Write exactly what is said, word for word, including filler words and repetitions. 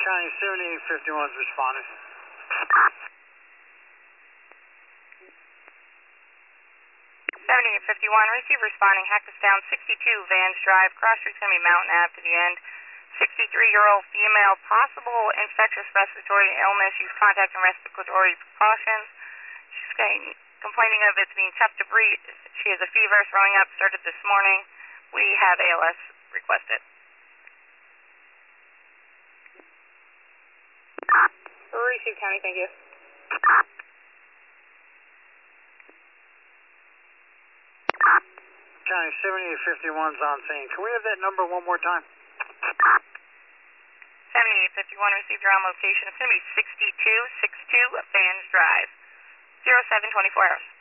County seventy-eight fifty-one is responding. seventy-eight fifty-one, receive responding, Hackettstown, sixty-two Vans Drive, cross street's going to be Mountain Ave to the end. sixty-three-year-old female, possible infectious respiratory illness, use contact and respiratory precautions. She's getting, complaining of it's being tough to breathe. She has a fever, throwing up, started this morning. We have A L S requested. Receive County, thank you. County seventy-eight fifty-one's on scene. Can we have that number one more time? seventy-eight fifty-one, received your on location. It's going to be sixty-two sixty-two Vans Drive, zero seven twenty-four hours.